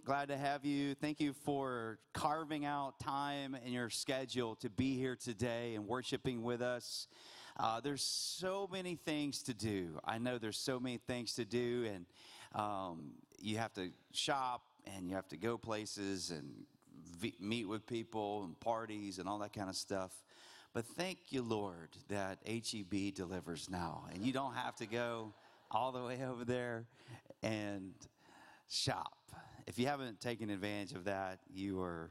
Glad to have you. Thank you for carving out time in your schedule to be here today and worshiping with us. There's so many things to do. I know there's so many things to do, and you have to shop, and you have to go places and meet with people and parties and all that kind of stuff. But thank you, Lord, that HEB delivers now, and you don't have to go all the way over there and shop. If you haven't taken advantage of that, you are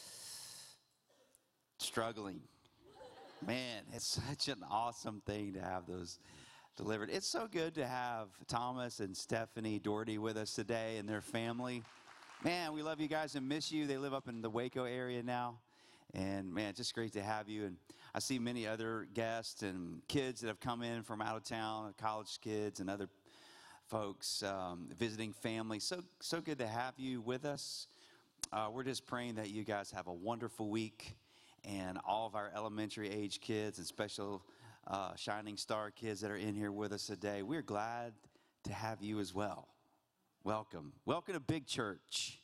struggling. Man, it's such an awesome thing to have those delivered. It's so good to have Thomas and Stephanie Doherty with us today and their family. Man, we love you guys and miss you. They live up in the Waco area now. And man, just great to have you. And I see many other guests and kids that have come in from out of town, college kids and other folks, visiting family. So good to have you with us. We're just praying that you guys have a wonderful week, and all of our elementary age kids and special Shining Star kids that are in here with us today. We're glad to have you as well. Welcome to Big Church.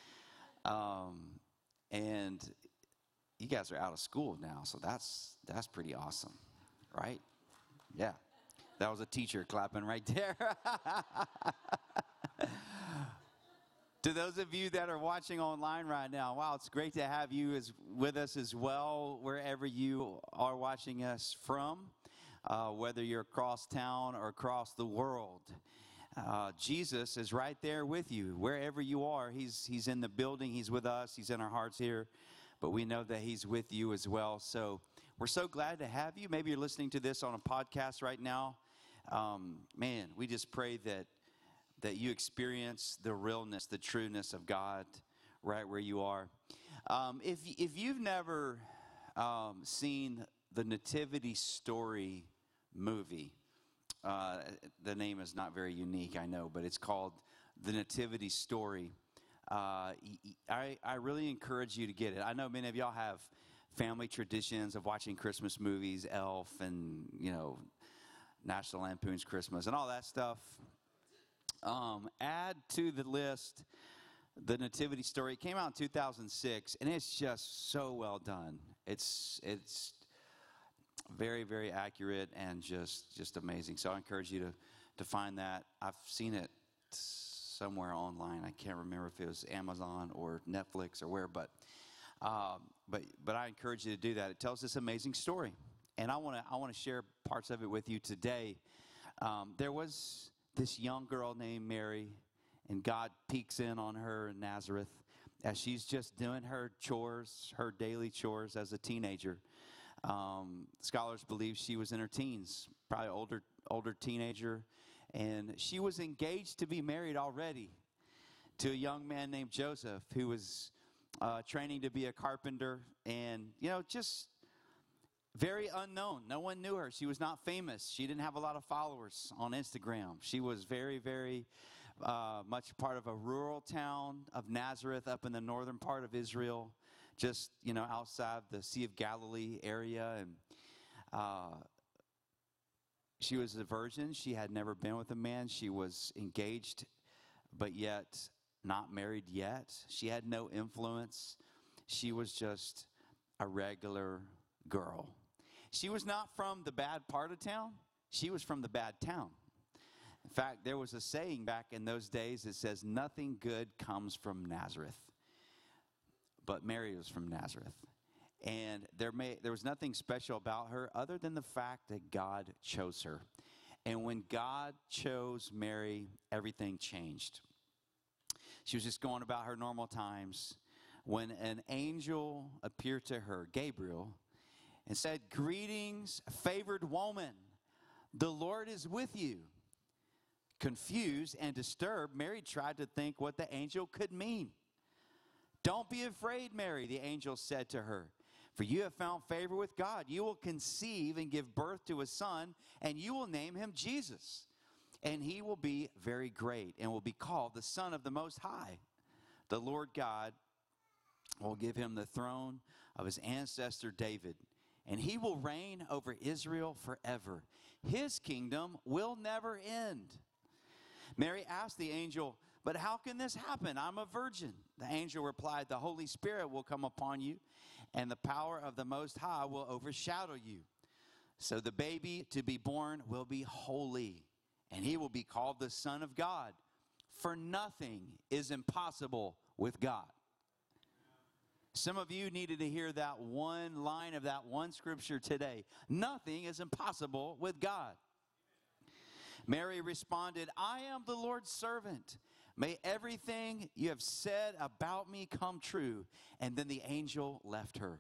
And you guys are out of school now, so that's pretty awesome, right? Yeah. That was a teacher clapping right there. To those of you that are watching online right now, wow, it's great to have you with us as well, wherever you are watching us from, whether you're across town or across the world. Jesus is right there with you, wherever you are. He's in the building. He's with us. He's in our hearts here. But we know that he's with you as well. So we're so glad to have you. Maybe you're listening to this on a podcast right now. Man, we just pray that you experience the realness, the trueness of God right where you are. If you've never seen the Nativity Story movie, the name is not very unique, I know, but it's called The Nativity Story. I really encourage you to get it. I know many of y'all have family traditions of watching Christmas movies, Elf, and National Lampoon's Christmas and all that stuff. Add to the list the Nativity Story. It came out in 2006, and it's just so well done. It's very, very accurate and just amazing. So I encourage you to find that. I've seen it somewhere online. I can't remember if it was Amazon or Netflix or where, but I encourage you to do that. It tells this amazing story, and I want to share parts of it with you today. There was this young girl named Mary, and God peeks in on her in Nazareth as she's just doing her chores, her daily chores as a teenager. Scholars believe she was in her teens, probably older teenager. And she was engaged to be married already to a young man named Joseph, who was training to be a carpenter. And, just very unknown. No one knew her. She was not famous. She didn't have a lot of followers on Instagram. She was very, very much part of a rural town of Nazareth up in the northern part of Israel, just, outside the Sea of Galilee area. And she was a virgin. She had never been with a man. She was engaged, but yet not married yet. She had no influence. She was just a regular girl. She was not from the bad part of town. She was from the bad town. In fact, there was a saying back in those days that says, nothing good comes from Nazareth. But Mary was from Nazareth. And there was nothing special about her other than the fact that God chose her. And when God chose Mary, everything changed. She was just going about her normal times when an angel appeared to her, Gabriel, and said, "Greetings, favored woman, the Lord is with you." Confused and disturbed, Mary tried to think what the angel could mean. "Don't be afraid, Mary," the angel said to her. "For you have found favor with God. You will conceive and give birth to a son, and you will name him Jesus. And he will be very great and will be called the Son of the Most High. The Lord God will give him the throne of his ancestor David, and he will reign over Israel forever. His kingdom will never end." Mary asked the angel, But how can this happen? I'm a virgin. The angel replied, the Holy Spirit will come upon you, and the power of the Most High will overshadow you. So the baby to be born will be holy, and he will be called the Son of God. For nothing is impossible with God. Some of you needed to hear that one line of that one scripture today. Nothing is impossible with God. Mary responded, I am the Lord's servant. May everything you have said about me come true. And then the angel left her.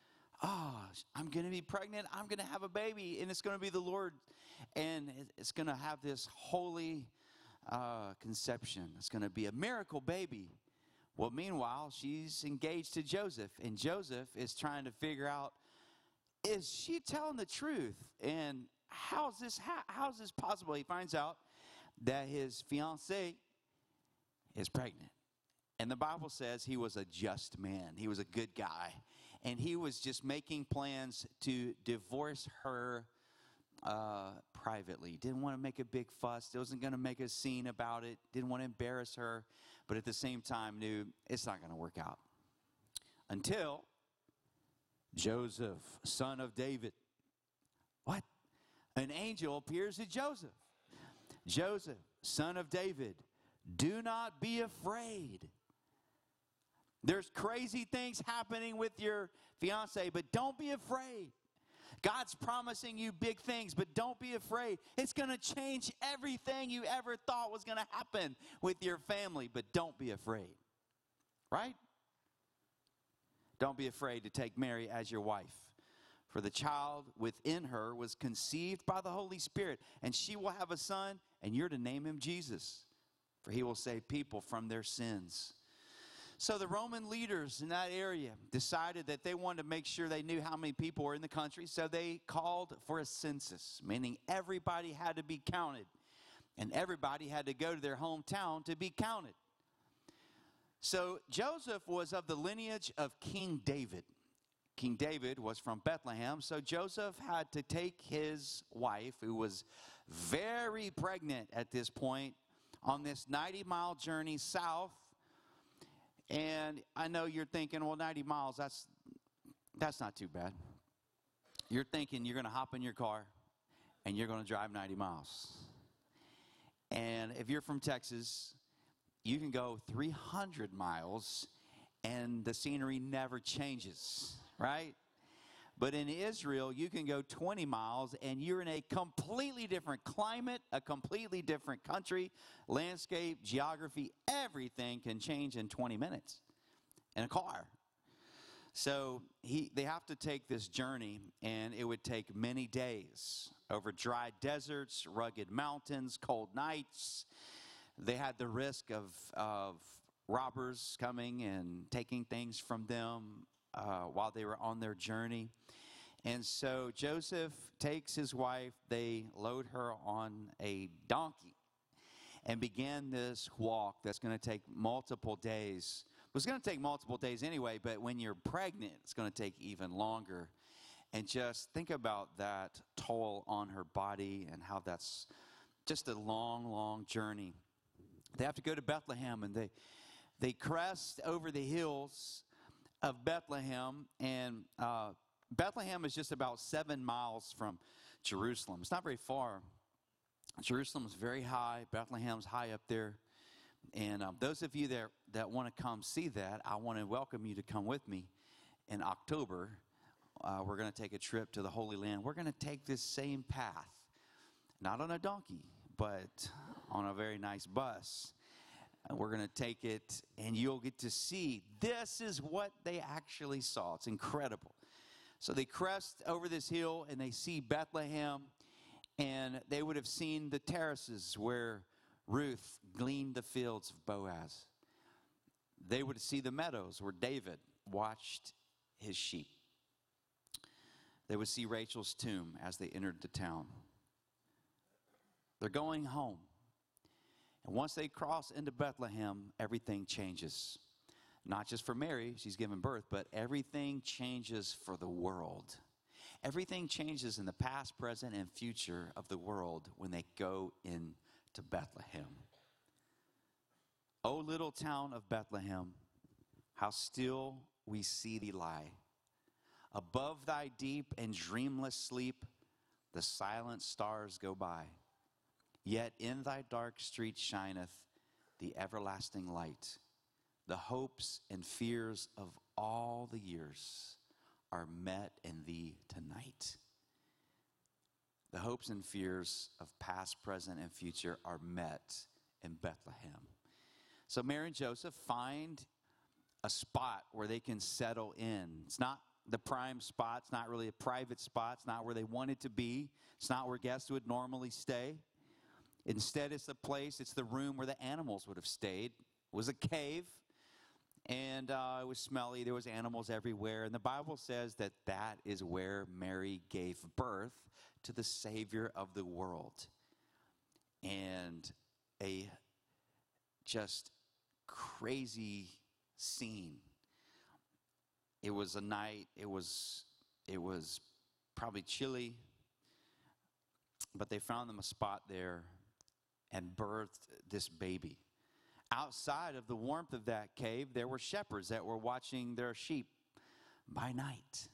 I'm going to be pregnant. I'm going to have a baby, and it's going to be the Lord. And it's going to have this holy conception. It's going to be a miracle baby. Well, meanwhile, she's engaged to Joseph, and Joseph is trying to figure out, is she telling the truth? And how's this possible? He finds out that his fiancée is pregnant. And the Bible says he was a just man. He was a good guy. And he was just making plans to divorce her privately. Didn't want to make a big fuss. Wasn't going to make a scene about it. Didn't want to embarrass her. But at the same time knew it's not going to work out. Until Joseph, son of David. What? An angel appears to Joseph. Joseph, son of David, do not be afraid. There's crazy things happening with your fiance, but don't be afraid. God's promising you big things, but don't be afraid. It's going to change everything you ever thought was going to happen with your family, but don't be afraid. Right? Don't be afraid to take Mary as your wife. For the child within her was conceived by the Holy Spirit, and she will have a son, and you're to name him Jesus, for he will save people from their sins. So the Roman leaders in that area decided that they wanted to make sure they knew how many people were in the country. So they called for a census, meaning everybody had to be counted. And everybody had to go to their hometown to be counted. So Joseph was of the lineage of King David. King David was from Bethlehem. So Joseph had to take his wife, who was very pregnant at this point, on this 90-mile journey south. And I know you're thinking, well, 90 miles, that's not too bad. You're thinking you're going to hop in your car and you're going to drive 90 miles. And if you're from Texas, you can go 300 miles and the scenery never changes, right? But in Israel, you can go 20 miles and you're in a completely different climate, a completely different country, landscape, geography, everything can change in 20 minutes in a car. So they have to take this journey, and it would take many days over dry deserts, rugged mountains, cold nights. They had the risk of robbers coming and taking things from them while they were on their journey. And so Joseph takes his wife, they load her on a donkey and began this walk that's going to take multiple days. It was going to take multiple days anyway, but when you're pregnant, it's going to take even longer. And just think about that toll on her body and how that's just a long, long journey. They have to go to Bethlehem, and they crest over the hills of Bethlehem, and Bethlehem is just about 7 miles from Jerusalem. It's not very far. Jerusalem is very high. Bethlehem's high up there. And those of you that want to come see that, I want to welcome you to come with me in October. We're going to take a trip to the Holy Land. We're going to take this same path, not on a donkey, but on a very nice bus. We're going to take it, and you'll get to see this is what they actually saw. It's incredible. So they crest over this hill, and they see Bethlehem, and they would have seen the terraces where Ruth gleaned the fields of Boaz. They would see the meadows where David watched his sheep. They would see Rachel's tomb as they entered the town. They're going home. And once they cross into Bethlehem, everything changes. Not just for Mary, she's given birth, but everything changes for the world. Everything changes in the past, present, and future of the world when they go into Bethlehem. O little town of Bethlehem, how still we see thee lie. Above thy deep and dreamless sleep, the silent stars go by. Yet in thy dark street shineth the everlasting light. The hopes and fears of all the years are met in thee tonight. The hopes and fears of past, present, and future are met in Bethlehem. So Mary and Joseph find a spot where they can settle in. It's not the prime spot. It's not really a private spot. It's not where they wanted to be. It's not where guests would normally stay. Instead, it's the room where the animals would have stayed. It was a cave, and it was smelly. There was animals everywhere. And the Bible says that that is where Mary gave birth to the Savior of the world. And a just crazy scene. It was a night. It was probably chilly, but they found them a spot there and birthed this baby. Outside of the warmth of that cave, there were shepherds that were watching their sheep by night.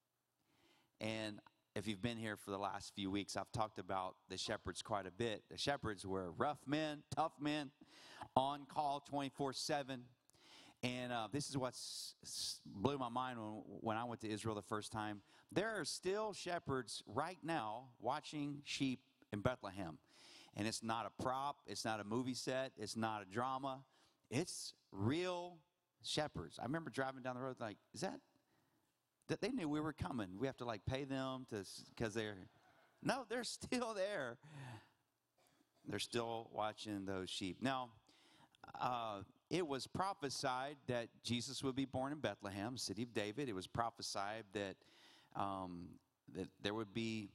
And if you've been here for the last few weeks, I've talked about the shepherds quite a bit. The shepherds were rough men, tough men, on call 24/7. And this is what blew my mind when I went to Israel the first time. There are still shepherds right now watching sheep in Bethlehem. And it's not a prop. It's not a movie set. It's not a drama. It's real shepherds. I remember driving down the road like, is that they knew we were coming. We have to like pay them because they're still there. They're still watching those sheep. Now, it was prophesied that Jesus would be born in Bethlehem, city of David. It was prophesied that that there would be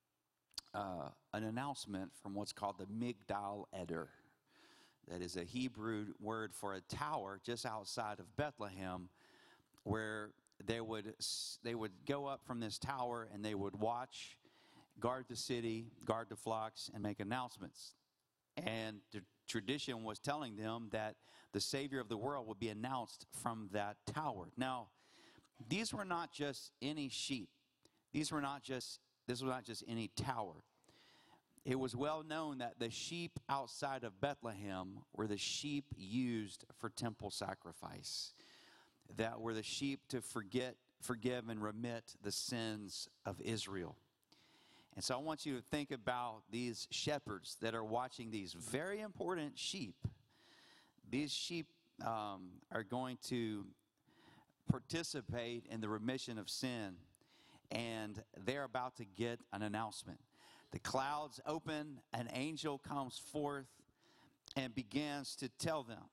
an announcement from what's called the Migdal Eder. That is a Hebrew word for a tower just outside of Bethlehem, where they would go up from this tower and they would watch, guard the city, guard the flocks, and make announcements. And the tradition was telling them that the Savior of the world would be announced from that tower. Now, these were not just any sheep. This was not just any tower. It was well known that the sheep outside of Bethlehem were the sheep used for temple sacrifice, that were the sheep to forgive, and remit the sins of Israel. And so I want you to think about these shepherds that are watching these very important sheep. These sheep are going to participate in the remission of sin, and they're about to get an announcement. The clouds open, an angel comes forth and begins to tell them,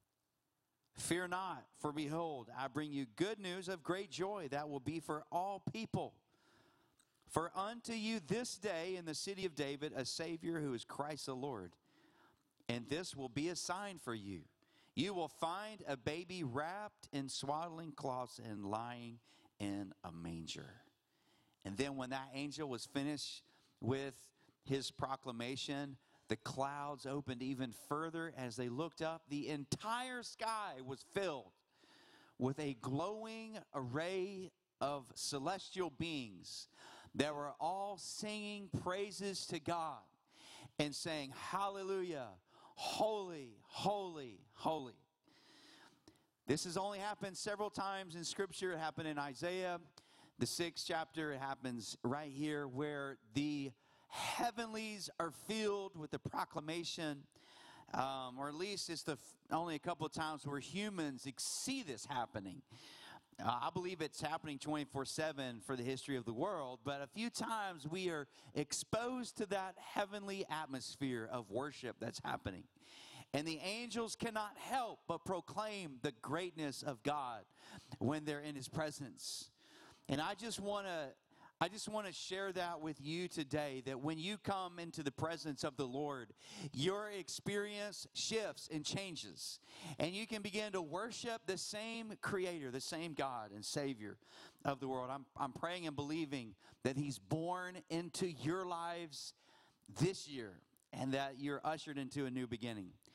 "Fear not, for behold, I bring you good news of great joy that will be for all people. For unto you this day in the city of David a Savior who is Christ the Lord. And this will be a sign for you. You will find a baby wrapped in swaddling cloths and lying in a manger." And then when that angel was finished with his proclamation, the clouds opened even further. As they looked up, the entire sky was filled with a glowing array of celestial beings that were all singing praises to God and saying, "Hallelujah, holy, holy, holy." This has only happened several times in Scripture. It happened in Isaiah, the 6th chapter. It happens right here, where the heavenlies are filled with the proclamation, or at least it's only a couple of times where humans see this happening. I believe it's happening 24/7 for the history of the world, but a few times we are exposed to that heavenly atmosphere of worship that's happening. And the angels cannot help but proclaim the greatness of God when they're in His presence. And I just want to share that with you today, that when you come into the presence of the Lord, your experience shifts and changes. And you can begin to worship the same Creator, the same God and Savior of the world. I'm praying and believing that He's born into your lives this year and that you're ushered into a new beginning.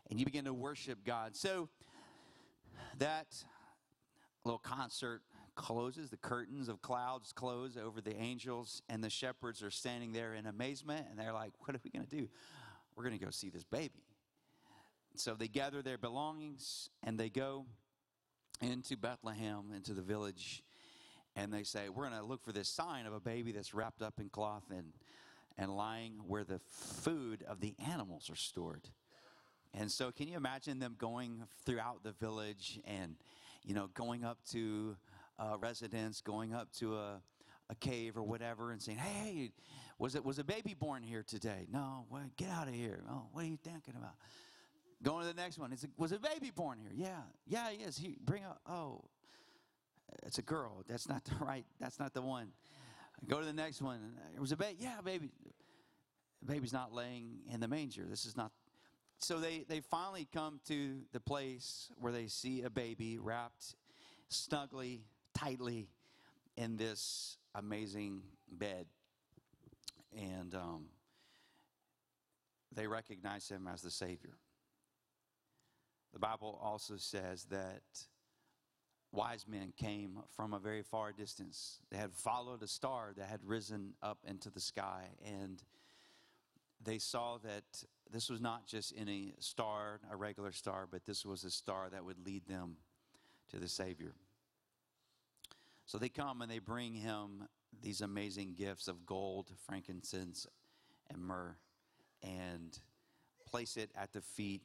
and you begin to worship God. So that little concert closes, the curtains of clouds close over the angels, and the shepherds are standing there in amazement, and they're like, what are we going to do? We're going to go see this baby. So they gather their belongings, and they go into Bethlehem, into the village, and they say, we're going to look for this sign of a baby that's wrapped up in cloth and lying where the food of the animals are stored. And so can you imagine them going throughout the village and, going up to residents, going up to a cave or whatever and saying, hey, was a baby born here today? No, well, get out of here. Oh, what are you thinking about? Going to the next one. Was a baby born here? Yeah, he is. Bring up, it's a girl. That's not the one. Go to the next one. It was a baby. Yeah, baby. The baby's not laying in the manger. This is not. So they finally come to the place where they see a baby wrapped snugly, tightly in this amazing bed. And they recognize him as the Savior. The Bible also says that wise men came from a very far distance. They had followed a star that had risen up into the sky, and they saw that this was not just any star, a regular star, but this was a star that would lead them to the Savior. So they come and they bring him these amazing gifts of gold, frankincense, and myrrh, and place it at the feet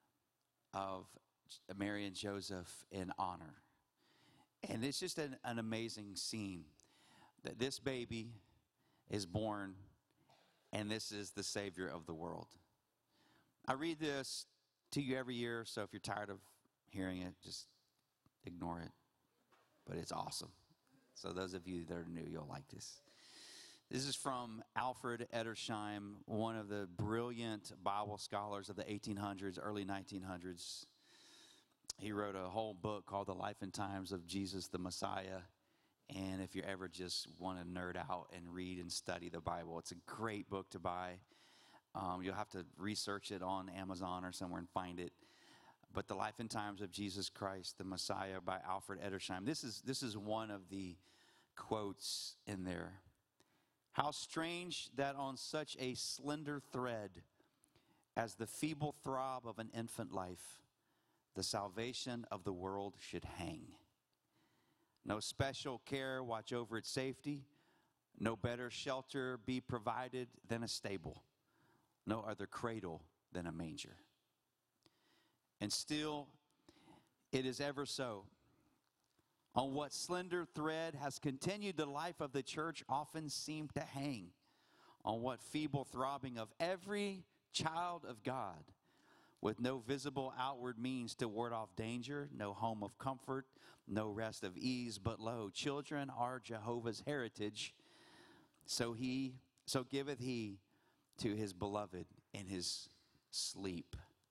of Mary and Joseph in honor. And it's just an amazing scene that this baby is born, and this is the Savior of the world. I read this to you every year, so if you're tired of hearing it, just ignore it. But it's awesome. So those of you that are new, you'll like this. This is from Alfred Edersheim, one of the brilliant Bible scholars of the 1800s, early 1900s. He wrote a whole book called The Life and Times of Jesus the Messiah. And if you ever just want to nerd out and read and study the Bible, it's a great book to buy. You'll have to research it on Amazon or somewhere and find it. But The Life and Times of Jesus Christ the Messiah by Alfred Edersheim. This is one of the quotes in there. How strange that on such a slender thread as the feeble throb of an infant life, the salvation of the world should hang. No special care watch over its safety. No better shelter be provided than a stable. No other cradle than a manger. And still, it is ever so. On what slender thread has continued the life of the church often seemed to hang. On what feeble throbbing of every child of God, with no visible outward means to ward off danger, no home of comfort, no rest of ease, but lo, children are Jehovah's heritage. So giveth he to his beloved in his sleep.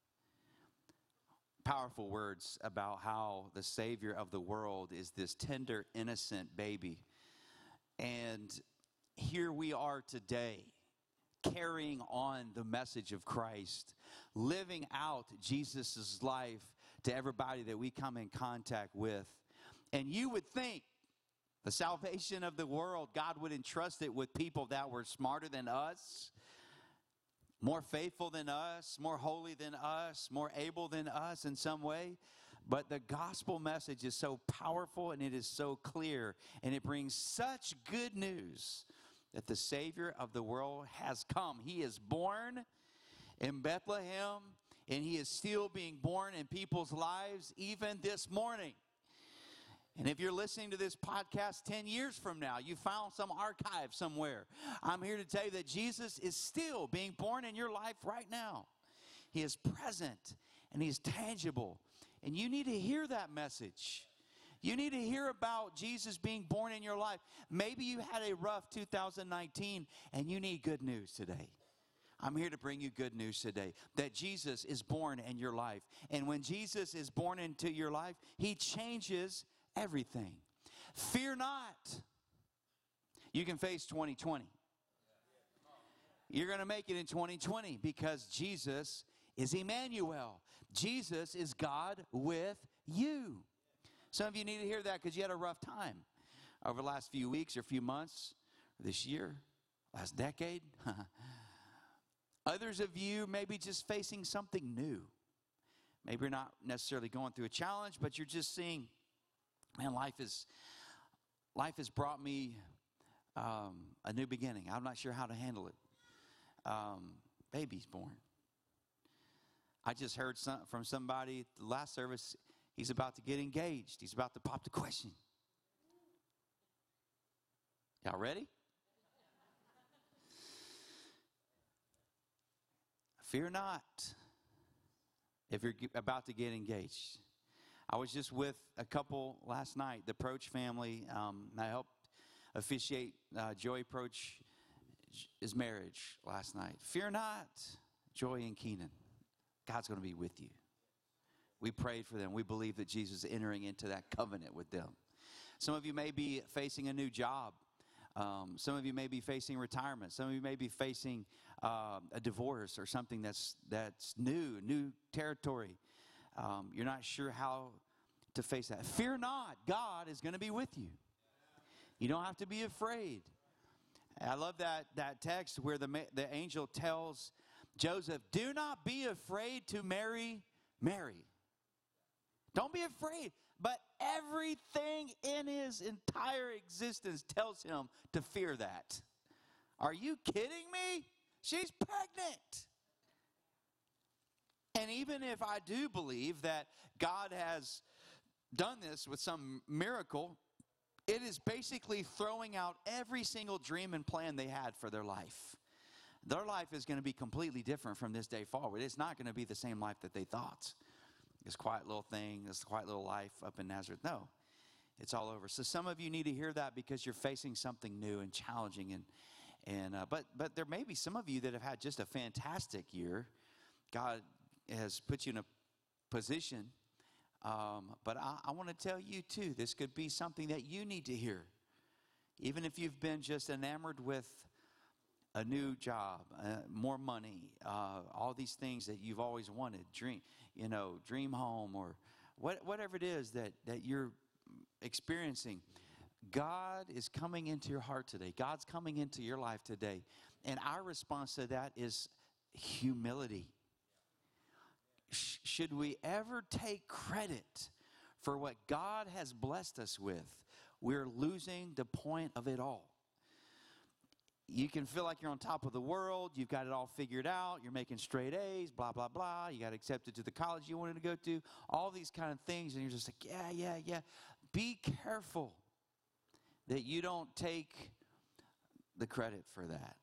Powerful words about how the Savior of the world is this tender, innocent baby. And here we are today, carrying on the message of Christ, living out Jesus' life to everybody that we come in contact with. And you would think the salvation of the world, God would entrust it with people that were smarter than us, more faithful than us, more holy than us, more able than us in some way. But the gospel message is so powerful and it is so clear, and it brings such good news that the Savior of the world has come. He is born in Bethlehem, and he is still being born in people's lives even this morning. And if you're listening to this podcast 10 years from now, you found some archive somewhere, I'm here to tell you that Jesus is still being born in your life right now. He is present and he's tangible. And you need to hear that message. You need to hear about Jesus being born in your life. Maybe you had a rough 2019 and you need good news today. I'm here to bring you good news today, that Jesus is born in your life. And when Jesus is born into your life, he changes everything. Fear not. You can face 2020. You're going to make it in 2020 because Jesus is Emmanuel. Jesus is God with you. Some of you need to hear that because you had a rough time over the last few weeks or few months, this year, last decade. Others of you may be just facing something new. Maybe you're not necessarily going through a challenge, but you're just seeing, man, life has brought me a new beginning. I'm not sure how to handle it. Baby's born. I just heard from somebody at the last service, he's about to get engaged. He's about to pop the question. Y'all ready? Fear not if you're about to get engaged. I was just with a couple last night, the Proch family. I helped officiate Joey Proch's marriage last night. Fear not, Joy and Keenan. God's going to be with you. We prayed for them. We believe that Jesus is entering into that covenant with them. Some of you may be facing a new job. Some of you may be facing retirement. Some of you may be facing a divorce or something that's new territory. You're not sure how to face that. Fear not. God is going to be with you. You don't have to be afraid. I love that text where the angel tells Joseph, do not be afraid to marry Mary. Don't be afraid. But everything in his entire existence tells him to fear that. Are you kidding me? She's pregnant. And even if I do believe that God has done this with some miracle, it is basically throwing out every single dream and plan they had for their life. Their life is going to be completely different from this day forward. It's not going to be the same life that they thought. This quiet little thing, this quiet little life up in Nazareth. No, it's all over. So some of you need to hear that because you're facing something new and challenging. But there may be some of you that have had just a fantastic year. God has put you in a position. But I want to tell you too, this could be something that you need to hear. Even if you've been just enamored with a new job, more money, all these things that you've always wanted, dream home, or whatever it is that you're experiencing. God is coming into your heart today. God's coming into your life today. And our response to that is humility. Should we ever take credit for what God has blessed us with, we're losing the point of it all. You can feel like you're on top of the world. You've got it all figured out. You're making straight A's, blah, blah, blah. You got accepted to the college you wanted to go to. All these kind of things. And you're just like, yeah. Be careful that you don't take the credit for that.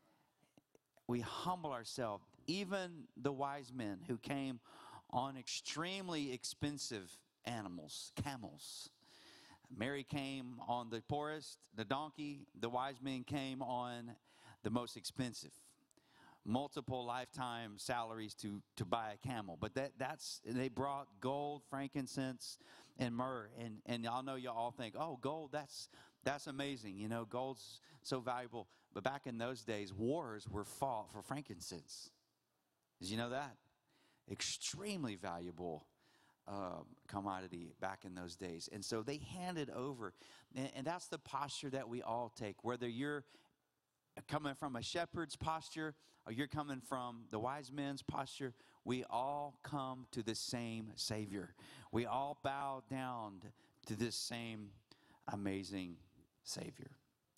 We humble ourselves. Even the wise men who came on extremely expensive animals, camels. Mary came on the poorest, the donkey. The wise men came on the most expensive. Multiple lifetime salaries to buy a camel. But they brought gold, frankincense, and myrrh. And y'all know, y'all all think, oh, gold, that's amazing. You know, gold's so valuable. But back in those days, wars were fought for frankincense. Did you know that? Extremely valuable commodity back in those days. And so they handed over. And that's the posture that we all take. Whether you're coming from a shepherd's posture or you're coming from the wise men's posture, we all come to the same Savior. We all bow down to this same amazing Savior.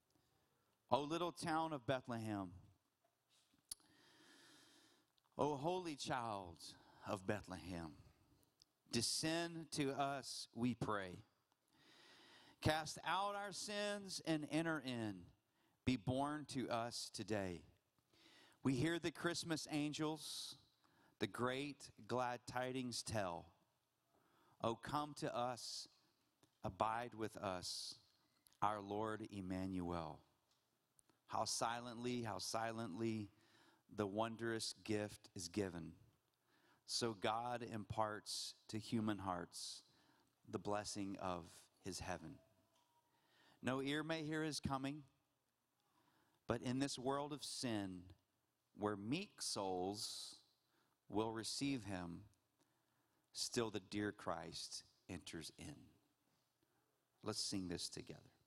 O little town of Bethlehem, O holy child of Bethlehem, descend to us, we pray. Cast out our sins and enter in. Be born to us today. We hear the Christmas angels, the great glad tidings tell. Oh, come to us, abide with us, our Lord Emmanuel. How silently the wondrous gift is given. So God imparts to human hearts the blessing of his heaven. No ear may hear his coming, but in this world of sin, where meek souls will receive him, still the dear Christ enters in. Let's sing this together.